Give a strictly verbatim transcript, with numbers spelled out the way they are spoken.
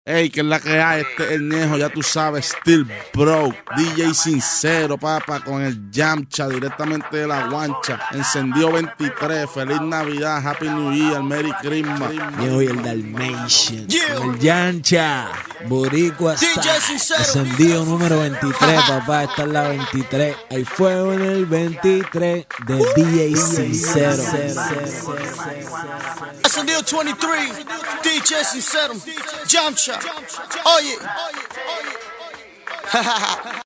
Ey, que es la que hay, este es el Ñejo, ya tú sabes, Still Bro, D J Sincero, papá, con el Yamcha, directamente de la guancha, encendido veintitrés, feliz Navidad, Happy New Year, Merry Christmas. Yo y el Dalmatian, el Yamcha, Boricua está, encendido número veintitrés, papá, esta es la veintitrés, hay fuego en el veintitrés de D J Sincero. Encendido veintitrés, D J Sincero, Yamcha. Oye.